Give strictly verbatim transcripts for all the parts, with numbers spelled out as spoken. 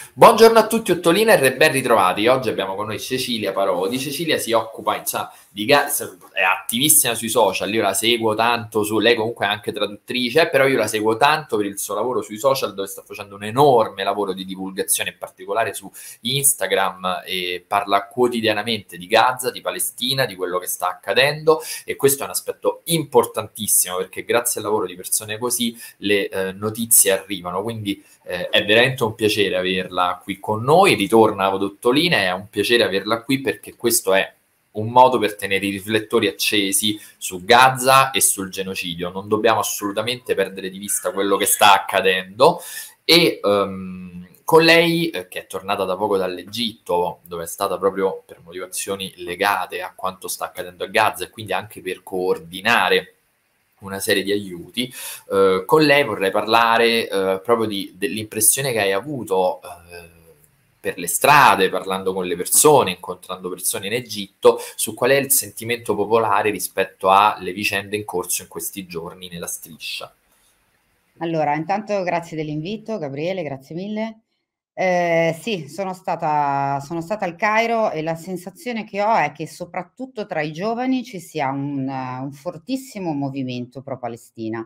Buongiorno a tutti, Ottolina e ben ritrovati. Oggi abbiamo con noi Cecilia Parodi. Cecilia si occupa, insomma, di Gaza, è attivissima sui social, io la seguo tanto, su, lei comunque è anche traduttrice, però io la seguo tanto per il suo lavoro sui social, dove sta facendo un enorme lavoro di divulgazione, in particolare su Instagram, e parla quotidianamente di Gaza, di Palestina, di quello che sta accadendo, e questo è un aspetto importantissimo, perché grazie al lavoro di persone così le eh, notizie arrivano, quindi eh, è veramente un piacere averla qui con noi. Ritorna Ottolina, è un piacere averla qui perché questo è un modo per tenere i riflettori accesi su Gaza e sul genocidio. Non dobbiamo assolutamente perdere di vista quello che sta accadendo e um, con lei, eh, che è tornata da poco dall'Egitto, dove è stata proprio per motivazioni legate a quanto sta accadendo a Gaza e quindi anche per coordinare una serie di aiuti, eh, con lei vorrei parlare eh, proprio di, dell'impressione che hai avuto eh, per le strade, parlando con le persone, incontrando persone in Egitto, su qual è il sentimento popolare rispetto alle vicende in corso in questi giorni nella striscia. Allora, intanto grazie dell'invito, Gabriele, grazie mille. Eh, sì, sono stata, sono stata al Cairo e la sensazione che ho è che soprattutto tra i giovani ci sia un, eh, un fortissimo movimento pro-Palestina.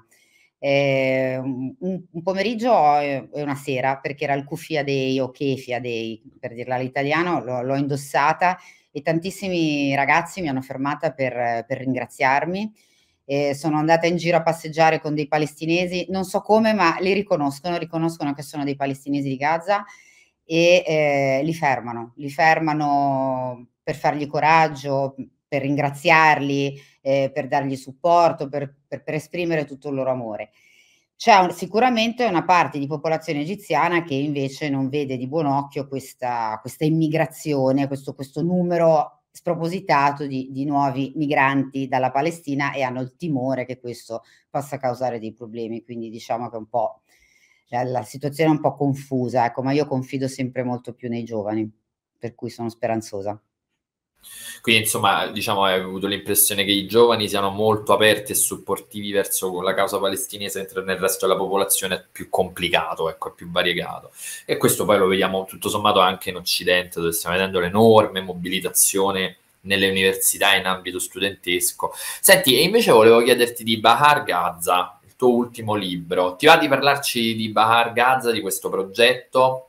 Eh, un, un pomeriggio e una sera, perché era il Kufia Day o Kefia Day, per dirla all'italiano, l'ho, l'ho indossata e tantissimi ragazzi mi hanno fermata per, per ringraziarmi. Eh, sono andata in giro a passeggiare con dei palestinesi, non so come, ma li riconoscono, riconoscono che sono dei palestinesi di Gaza e eh, li fermano, li fermano per fargli coraggio, per ringraziarli, eh, per dargli supporto, per, per, per esprimere tutto il loro amore. C'è un, sicuramente una parte di popolazione egiziana che invece non vede di buon occhio questa, questa immigrazione, questo, questo numero spropositato di, di nuovi migranti dalla Palestina e hanno il timore che questo possa causare dei problemi. Quindi diciamo che un po' la, la situazione è un po' confusa, ecco, ma io confido sempre molto più nei giovani, per cui sono speranzosa. Quindi, insomma, diciamo, hai avuto l'impressione che i giovani siano molto aperti e supportivi verso la causa palestinese, mentre nel resto della popolazione è più complicato, ecco, è più variegato. E questo poi lo vediamo tutto sommato anche in Occidente, dove stiamo vedendo l'enorme mobilitazione nelle università in ambito studentesco. Senti, e invece volevo chiederti di Bahar Gaza, il tuo ultimo libro. Ti va di parlarci di Bahar Gaza, di questo progetto?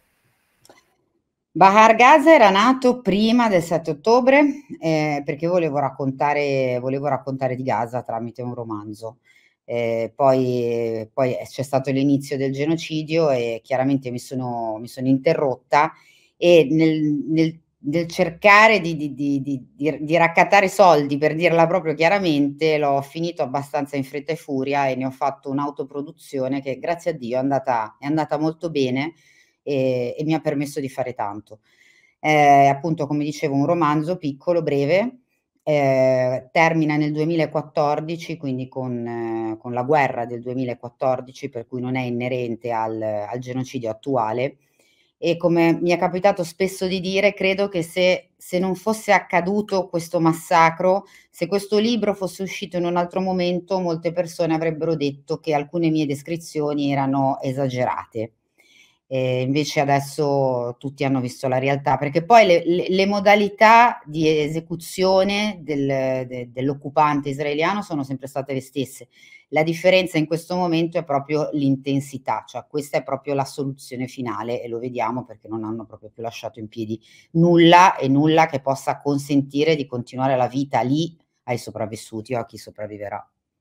Bahar Gaza era nato prima del sette ottobre, eh, perché volevo raccontare, volevo raccontare di Gaza tramite un romanzo. Eh, poi, poi c'è stato l'inizio del genocidio e chiaramente mi sono, mi sono interrotta e nel, nel- nel cercare di, di- di- di- di- di raccattare soldi, per dirla proprio chiaramente, l'ho finito abbastanza in fretta e furia e ne ho fatto un'autoproduzione che, grazie a Dio, è andata, è andata molto bene e, e mi ha permesso di fare tanto. Eh, appunto, come dicevo, un romanzo piccolo, breve, eh, termina nel duemilaquattordici, quindi con, eh, con la guerra del duemilaquattordici, per cui non è inerente al, al genocidio attuale. E come mi è capitato spesso di dire, credo che se, se non fosse accaduto questo massacro, se questo libro fosse uscito in un altro momento, molte persone avrebbero detto che alcune mie descrizioni erano esagerate. E invece adesso tutti hanno visto la realtà, perché poi le, le- le modalità di esecuzione del- de- dell'occupante israeliano sono sempre state le stesse. La differenza in questo momento è proprio l'intensità, cioè questa è proprio la soluzione finale e lo vediamo perché non hanno proprio più lasciato in piedi nulla e nulla che possa consentire di continuare la vita lì ai sopravvissuti o a chi sopravviverà.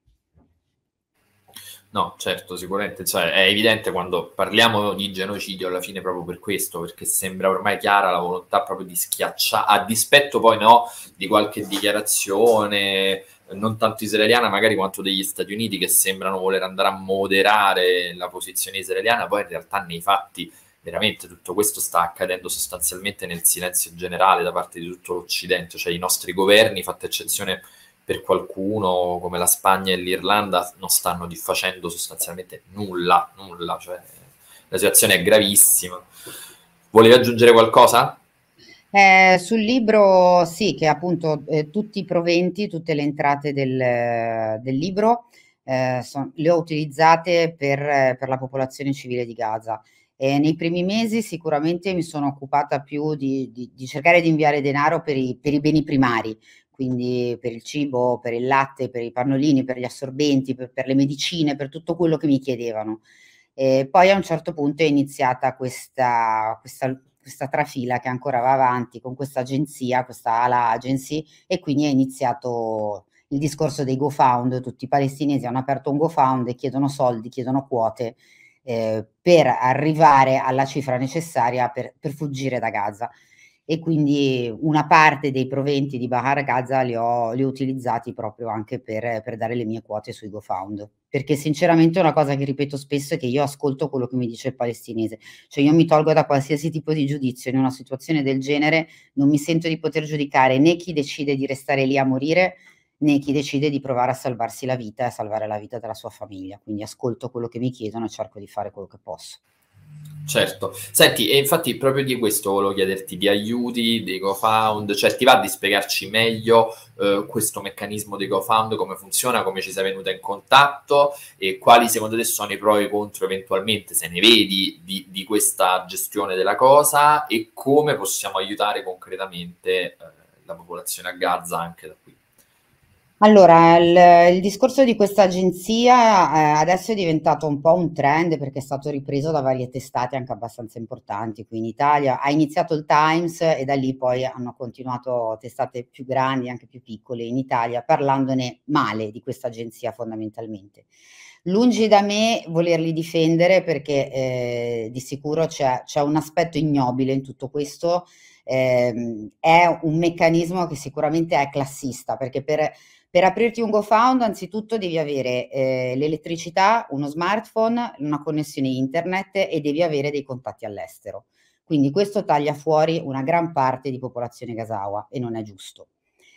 No, certo, sicuramente, cioè, è evidente quando parliamo di genocidio alla fine proprio per questo, perché sembra ormai chiara la volontà proprio di schiacciare, a dispetto poi no, di qualche dichiarazione non tanto israeliana magari quanto degli Stati Uniti che sembrano voler andare a moderare la posizione israeliana, poi in realtà nei fatti veramente tutto questo sta accadendo sostanzialmente nel silenzio generale da parte di tutto l'Occidente, cioè i nostri governi, fatta eccezione per qualcuno come la Spagna e l'Irlanda, non stanno facendo sostanzialmente nulla, nulla, cioè la situazione è gravissima. Volevi aggiungere qualcosa? Eh, sul libro sì, che appunto eh, tutti i proventi, tutte le entrate del, del libro eh, son- le ho utilizzate per, eh, per la popolazione civile di Gaza. E nei primi mesi sicuramente mi sono occupata più di, di, di cercare di inviare denaro per i, per i beni primari, quindi per il cibo, per il latte, per i pannolini, per gli assorbenti, per, per le medicine, per tutto quello che mi chiedevano. E poi a un certo punto è iniziata questa, questa, questa trafila che ancora va avanti con questa agenzia, questa Ala Agency, e quindi è iniziato il discorso dei GoFound. Tutti i palestinesi hanno aperto un GoFound e chiedono soldi, chiedono quote eh, per arrivare alla cifra necessaria per, per fuggire da Gaza. E quindi una parte dei proventi di Bahar Gaza li ho, li ho utilizzati proprio anche per, per dare le mie quote sui GoFound, perché sinceramente una cosa che ripeto spesso è che io ascolto quello che mi dice il palestinese, cioè io mi tolgo da qualsiasi tipo di giudizio in una situazione del genere, non mi sento di poter giudicare né chi decide di restare lì a morire né chi decide di provare a salvarsi la vita e a salvare la vita della sua famiglia, quindi ascolto quello che mi chiedono e cerco di fare quello che posso. Certo, senti, e infatti proprio di questo volevo chiederti, di aiuti, dei GoFound, cioè ti va di spiegarci meglio eh, questo meccanismo dei GoFound, come funziona, come ci sei venuta in contatto e quali secondo te sono i pro e i contro eventualmente, se ne vedi, di, di questa gestione della cosa e come possiamo aiutare concretamente eh, la popolazione a Gaza anche da qui. Allora, il, il discorso di questa agenzia eh, adesso è diventato un po' un trend perché è stato ripreso da varie testate anche abbastanza importanti qui in Italia. Ha iniziato il Times e da lì poi hanno continuato testate più grandi, anche più piccole in Italia, parlandone male di questa agenzia fondamentalmente. Lungi da me volerli difendere perché eh, di sicuro c'è, c'è un aspetto ignobile in tutto questo. Eh, è un meccanismo che sicuramente è classista perché per per aprirti un GoFound, anzitutto devi avere eh, l'elettricità, uno smartphone, una connessione internet e devi avere dei contatti all'estero. Quindi questo taglia fuori una gran parte di popolazione gazawa e non è giusto.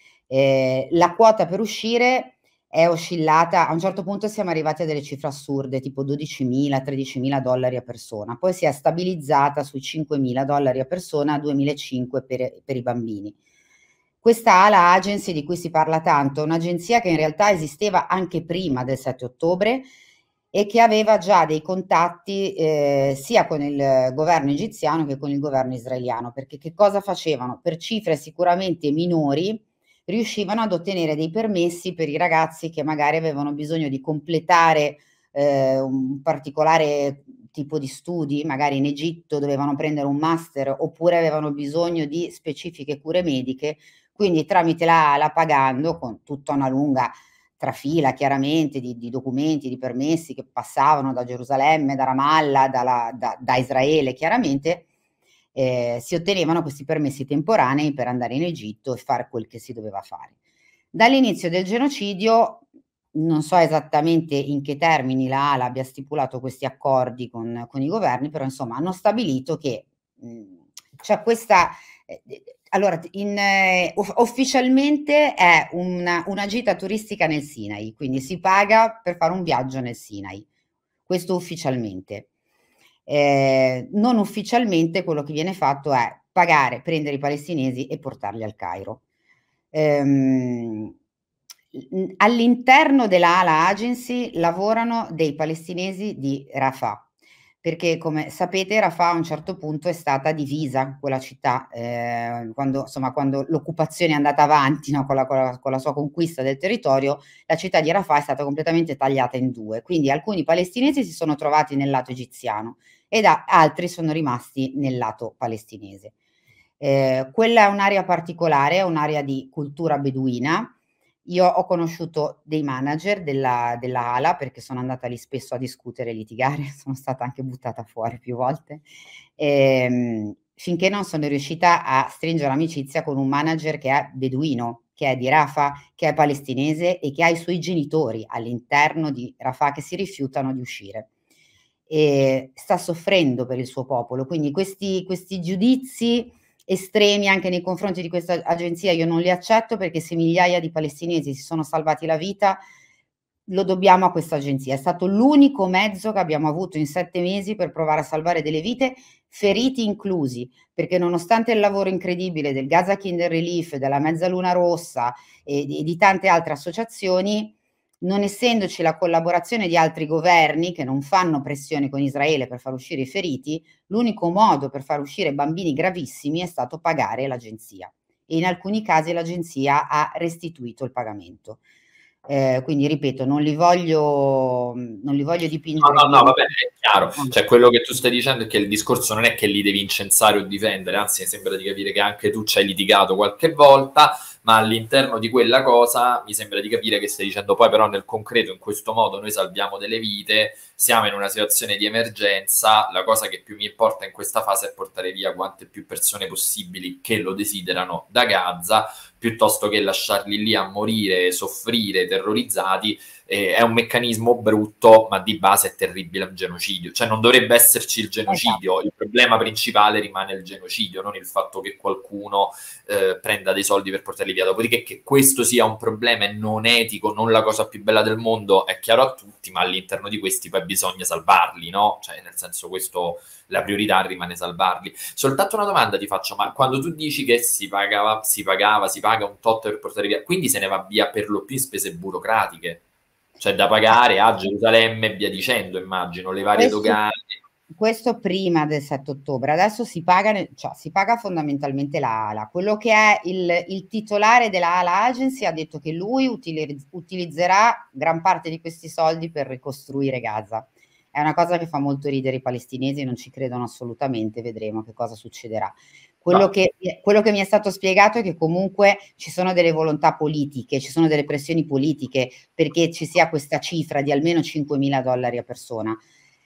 Eh, la quota per uscire è oscillata, a un certo punto siamo arrivati a delle cifre assurde, tipo dodicimila, tredicimila dollari a persona, poi si è stabilizzata sui cinquemila dollari a persona, duemilacinquecento per, per i bambini. Questa Ala Agency di cui si parla tanto è un'agenzia che in realtà esisteva anche prima del sette ottobre e che aveva già dei contatti eh, sia con il governo egiziano che con il governo israeliano, perché che cosa facevano? Per cifre sicuramente minori riuscivano ad ottenere dei permessi per i ragazzi che magari avevano bisogno di completare eh, un particolare tipo di studi, magari in Egitto dovevano prendere un master oppure avevano bisogno di specifiche cure mediche. Quindi tramite la ALA, pagando con tutta una lunga trafila chiaramente di, di documenti, di permessi che passavano da Gerusalemme, da Ramallah, dalla, da, da Israele chiaramente, eh, si ottenevano questi permessi temporanei per andare in Egitto e fare quel che si doveva fare. Dall'inizio del genocidio, non so esattamente in che termini la ALA abbia stipulato questi accordi con, con i governi, però insomma hanno stabilito che mh, c'è questa... Eh, allora, in, eh, ufficialmente è una, una gita turistica nel Sinai, quindi si paga per fare un viaggio nel Sinai, questo ufficialmente. Eh, non ufficialmente quello che viene fatto è pagare, prendere i palestinesi e portarli al Cairo. Ehm, all'interno della Ala Agency lavorano dei palestinesi di Rafah, perché come sapete Rafah a un certo punto è stata divisa, quella città, eh, quando, insomma, quando l'occupazione è andata avanti, no, con, la, con, la, con la sua conquista del territorio, la città di Rafah è stata completamente tagliata in due, quindi alcuni palestinesi si sono trovati nel lato egiziano ed a, altri sono rimasti nel lato palestinese. Eh, quella è un'area particolare, è un'area di cultura beduina. Io ho conosciuto dei manager della, della ALA perché sono andata lì spesso a discutere e litigare, sono stata anche buttata fuori più volte, ehm, finché non sono riuscita a stringere amicizia con un manager che è beduino, che è di Rafah, che è palestinese e che ha i suoi genitori all'interno di Rafah che si rifiutano di uscire. E sta soffrendo per il suo popolo, quindi questi, questi giudizi estremi anche nei confronti di questa agenzia io non li accetto, perché se migliaia di palestinesi si sono salvati la vita lo dobbiamo a questa agenzia. È stato l'unico mezzo che abbiamo avuto in sette mesi per provare a salvare delle vite, feriti inclusi, perché nonostante il lavoro incredibile del Gaza Kinder Relief, della Mezzaluna Rossa e di, di tante altre associazioni, non essendoci la collaborazione di altri governi che non fanno pressione con Israele per far uscire i feriti, l'unico modo per far uscire bambini gravissimi è stato pagare l'agenzia, e in alcuni casi l'agenzia ha restituito il pagamento. Eh, quindi ripeto, non li voglio, non li voglio dipingere No, no, no, come... vabbè, è chiaro. Cioè, quello che tu stai dicendo è che il discorso non è che li devi incensare o difendere, anzi, mi sembra di capire che anche tu ci hai litigato qualche volta, ma all'interno di quella cosa mi sembra di capire che stai dicendo poi però nel concreto, in questo modo noi salviamo delle vite, siamo in una situazione di emergenza, la cosa che più mi importa in questa fase è portare via quante più persone possibili che lo desiderano da Gaza, piuttosto che lasciarli lì a morire, soffrire, terrorizzati. Eh, è un meccanismo brutto, ma di base è terribile, un genocidio. Cioè non dovrebbe esserci il genocidio, esatto. Il problema principale rimane il genocidio, non il fatto che qualcuno eh, prenda dei soldi per portarli via. Dopodiché che questo sia un problema non etico, non la cosa più bella del mondo, è chiaro a tutti, ma all'interno di questi poi bisogna salvarli, no? Cioè nel senso questo... la priorità rimane salvarli. Soltanto una domanda ti faccio, ma quando tu dici che si pagava, si pagava, si paga un tot per portare via, quindi se ne va via per lo più spese burocratiche, cioè da pagare a Gerusalemme e via dicendo, immagino, le varie questo, dogane. Questo prima del sette ottobre, adesso si paga, cioè, si paga fondamentalmente la ALA. Quello che è il, il titolare della ALA Agency ha detto che lui utilizz- utilizzerà gran parte di questi soldi per ricostruire Gaza. È una cosa che fa molto ridere i palestinesi, non ci credono assolutamente, vedremo che cosa succederà. Quello, no. che, quello che mi è stato spiegato è che comunque ci sono delle volontà politiche, ci sono delle pressioni politiche perché ci sia questa cifra di almeno cinquemila dollari a persona.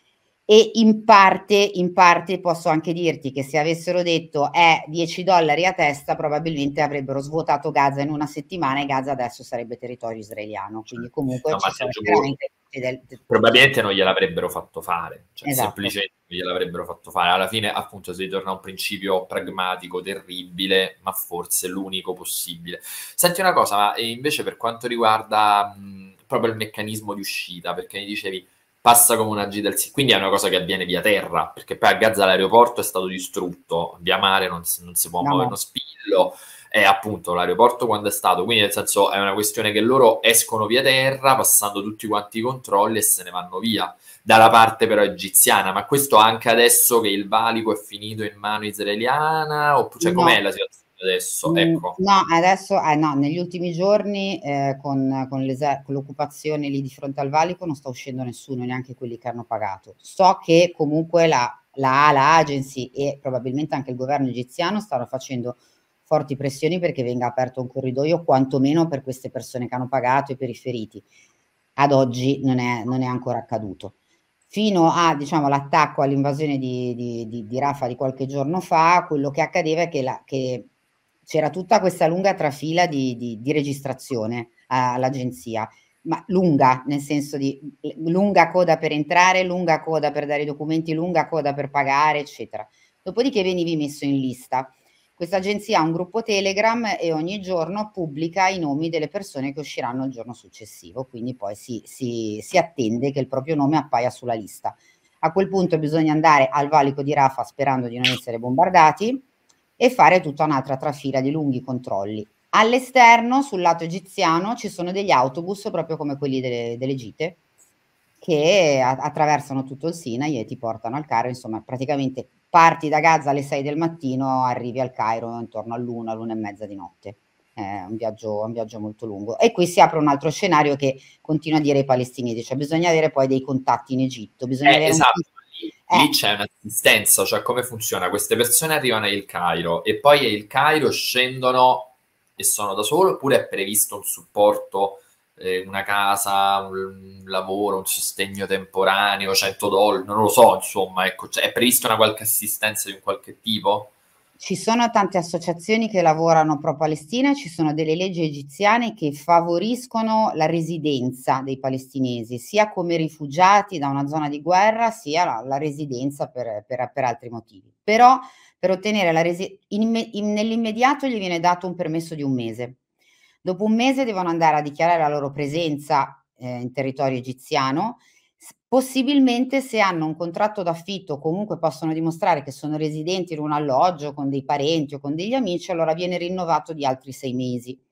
E in parte, in parte posso anche dirti che se avessero detto è dieci dollari a testa, probabilmente avrebbero svuotato Gaza in una settimana e Gaza adesso sarebbe territorio israeliano. Quindi comunque no, ci sono veramente... Del, del, probabilmente non gliel'avrebbero fatto fare, cioè esatto. semplicemente non gliel'avrebbero fatto fare. Alla fine appunto si ritorna a un principio pragmatico, terribile, ma forse l'unico possibile. Senti una cosa, ma invece per quanto riguarda mh, proprio il meccanismo di uscita, perché mi dicevi passa come una G del sì, quindi è una cosa che avviene via terra, perché poi a Gaza l'aeroporto è stato distrutto, via mare non si, non si può no, muovere uno spillo, è appunto l'aeroporto quando è stato, quindi nel senso è una questione che loro escono via terra, passando tutti quanti i controlli e se ne vanno via, dalla parte però egiziana, ma questo anche adesso che il valico è finito in mano israeliana, oppure cioè, com'è no. la situazione adesso? Ecco. No, adesso eh, no, negli ultimi giorni eh, con, con, con l'occupazione lì di fronte al valico non sta uscendo nessuno, neanche quelli che hanno pagato. So che comunque la, la, la agency e probabilmente anche il governo egiziano stanno facendo forti pressioni perché venga aperto un corridoio quantomeno per queste persone che hanno pagato e per i feriti. Ad oggi non è, non è ancora accaduto. Fino a, diciamo, l'attacco all'invasione di, di, di, di Rafah di qualche giorno fa, quello che accadeva è che, la, che c'era tutta questa lunga trafila di, di, di registrazione all'agenzia, ma lunga, nel senso di lunga coda per entrare, lunga coda per dare i documenti, lunga coda per pagare, eccetera. Dopodiché venivi messo in lista. Questa agenzia ha un gruppo Telegram e ogni giorno pubblica i nomi delle persone che usciranno il giorno successivo, quindi poi si, si, si attende che il proprio nome appaia sulla lista. A quel punto bisogna andare al valico di Rafah sperando di non essere bombardati e fare tutta un'altra trafila di lunghi controlli. All'esterno, sul lato egiziano, ci sono degli autobus, proprio come quelli delle, delle gite, che a, attraversano tutto il Sinai e ti portano al Cairo. Insomma, praticamente parti da Gaza alle sei del mattino, arrivi al Cairo intorno all'una, l'una e mezza di notte. È un viaggio, un viaggio molto lungo. E qui si apre un altro scenario che continua a dire ai palestinesi, cioè bisogna avere poi dei contatti in Egitto. Bisogna eh, avere esatto. un... Lì c'è un'assistenza, cioè come funziona? Queste persone arrivano al Cairo e poi il Cairo scendono e sono da solo, oppure è previsto un supporto, eh, una casa, un lavoro, un sostegno temporaneo, cento dollari, non lo so, insomma, ecco, cioè, è prevista una qualche assistenza di un qualche tipo? Ci sono tante associazioni che lavorano pro Palestina, ci sono delle leggi egiziane che favoriscono la residenza dei palestinesi, sia come rifugiati da una zona di guerra, sia la, la residenza per, per, per altri motivi. Però per ottenere la residenza, nell'immediato gli viene dato un permesso di un mese. Dopo un mese devono andare a dichiarare la loro presenza eh, in territorio egiziano. Possibilmente se hanno un contratto d'affitto o comunque possono dimostrare che sono residenti in un alloggio con dei parenti o con degli amici, allora viene rinnovato di altri sei mesi.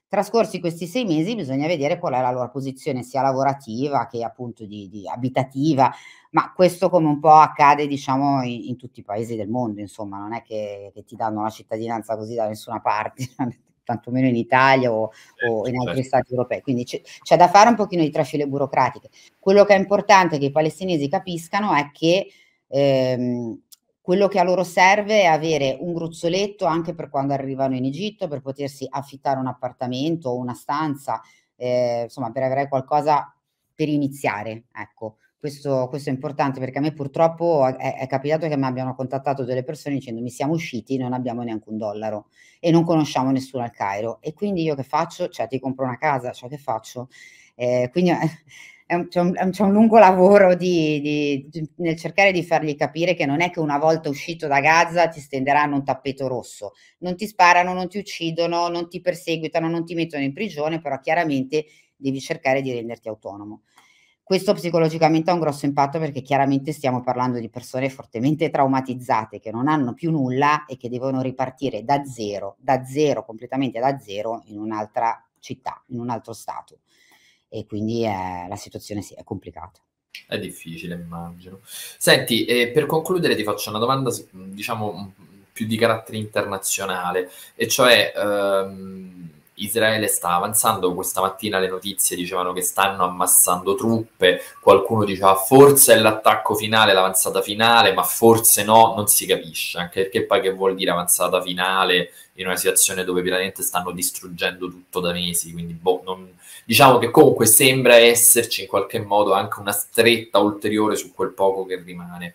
Trascorsi questi sei mesi bisogna vedere qual è la loro posizione sia lavorativa che appunto di di abitativa, ma questo come un po' accade diciamo i in tutti i paesi del mondo insomma, non è che che ti danno la cittadinanza così da nessuna parte, tantomeno in Italia o o Certo, in altri certo. stati europei. Quindi c'è c'è da fare un pochino di trafile burocratiche. Quello che è importante che i palestinesi capiscano è che, ehm, quello che a loro serve è avere un gruzzoletto anche per quando arrivano in Egitto, per potersi affittare un appartamento o una stanza, ehm, insomma per avere qualcosa per iniziare, ecco. Questo questo è importante perché a me purtroppo è è capitato che m'abbiano contattato delle persone dicendomi: "Siamo usciti, non abbiamo neanche un dollaro e non conosciamo nessuno al Cairo". E quindi io che faccio? Cioè ti compro una casa, cioè che faccio? Ehm, quindi è è un c'è un c'è un lungo lavoro di di di nel cercare di fargli capire che non è che una volta uscito da Gaza ti stenderanno un tappeto rosso. Non ti sparano, non ti uccidono, non ti perseguitano, non ti mettono in prigione, però chiaramente devi cercare di renderti autonomo. Questo psicologicamente ha un grosso impatto perché chiaramente stiamo parlando di persone fortemente traumatizzate, che non hanno più nulla e che devono ripartire da zero, da zero, completamente da zero in un'altra città, in un altro stato. E quindi è la situazione sì, è complicata. È difficile, immagino. Senti, e per concludere ti faccio una domanda, s mhmm, diciamo, mhmm, più di carattere internazionale, e cioè, uhm, Israele sta avanzando, questa mattina le notizie dicevano che stanno ammassando truppe, qualcuno diceva forse è l'attacco finale, l'avanzata finale, ma forse no, non si capisce, anche perché poi che vuol dire avanzata finale in una situazione dove veramente stanno distruggendo tutto da mesi, quindi boh, non diciamo che comunque sembra esserci in qualche modo anche una stretta ulteriore su quel poco che rimane.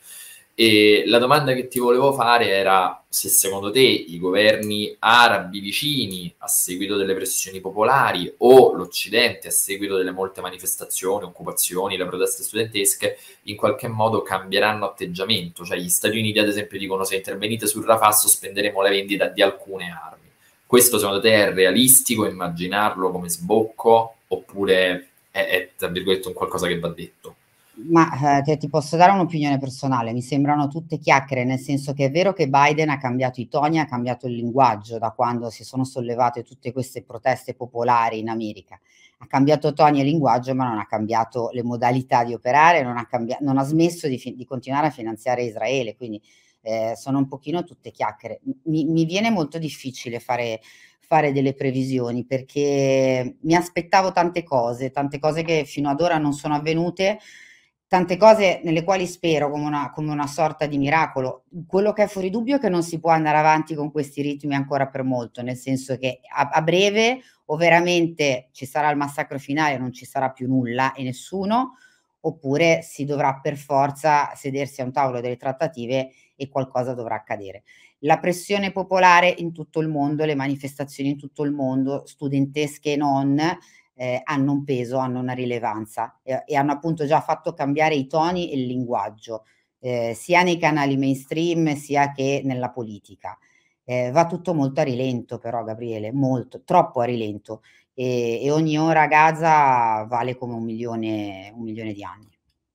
E la domanda che ti volevo fare era se secondo te i governi arabi vicini, a seguito delle pressioni popolari, o l'Occidente, a seguito delle molte manifestazioni, occupazioni, le proteste studentesche, in qualche modo cambieranno atteggiamento. Cioè gli Stati Uniti, ad esempio, dicono se intervenite sul Rafah sospenderemo la vendita di alcune armi. Questo secondo te è realistico immaginarlo come sbocco, oppure è, è tra virgolette un qualcosa che va detto? Ma, ehm, te ti posso dare un'opinione personale, mi sembrano tutte chiacchiere, nel senso che è vero che Biden ha cambiato i toni, ha cambiato il linguaggio da quando si sono sollevate tutte queste proteste popolari in America. Ha cambiato toni e linguaggio, ma non ha cambiato le modalità di operare, non ha cambia non ha smesso di fi di continuare a finanziare Israele, quindi, ehm, sono un pochino tutte chiacchiere. M mi mi viene molto difficile fare fare delle previsioni, perché mi aspettavo tante cose, tante cose che fino ad ora non sono avvenute, tante cose nelle quali spero come una come una sorta di miracolo. Quello che è fuori dubbio è che non si può andare avanti con questi ritmi ancora per molto, nel senso che a a breve o veramente ci sarà il massacro finale e non ci sarà più nulla e nessuno, oppure si dovrà per forza sedersi a un tavolo delle trattative e qualcosa dovrà accadere. La pressione popolare in tutto il mondo, le manifestazioni in tutto il mondo, studentesche e non, ehm, hanno un peso, hanno una rilevanza e e hanno appunto già fatto cambiare i toni e il linguaggio, ehm, sia nei canali mainstream sia che nella politica. Ehm, va tutto molto a rilento però Gabriele, molto, troppo a rilento e e ogni ora a Gaza vale come un milione un milione di anni.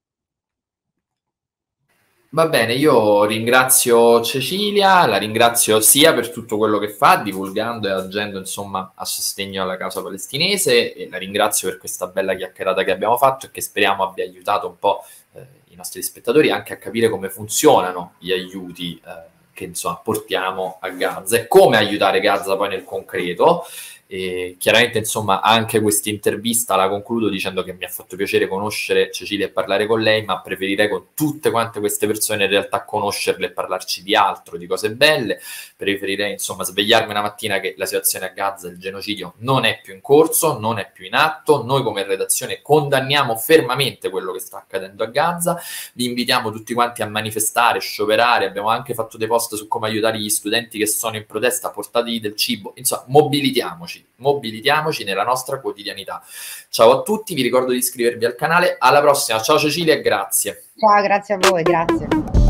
Va bene, io ringrazio Cecilia, la ringrazio sia per tutto quello che fa, divulgando e agendo insomma a sostegno alla causa palestinese, e la ringrazio per questa bella chiacchierata che abbiamo fatto e che speriamo abbia aiutato un po' eh, i nostri spettatori anche a capire come funzionano gli aiuti eh, che insomma portiamo a Gaza e come aiutare Gaza poi nel concreto. E chiaramente insomma anche questa intervista la concludo dicendo che mi ha fatto piacere conoscere Cecilia e parlare con lei, ma preferirei con tutte quante queste persone in realtà conoscerle e parlarci di altro, di cose belle. Preferirei insomma svegliarmi una mattina che la situazione a Gaza, il genocidio non è più in corso, non è più in atto. Noi come redazione condanniamo fermamente quello che sta accadendo a Gaza, vi invitiamo tutti quanti a manifestare, scioperare, abbiamo anche fatto dei post su come aiutare gli studenti che sono in protesta, portategli del cibo, insomma mobilitiamoci mobilitiamoci nella nostra quotidianità. Ciao a tutti, vi ricordo di iscrivervi al canale, alla prossima, ciao Cecilia e grazie. Ciao, grazie a voi, grazie.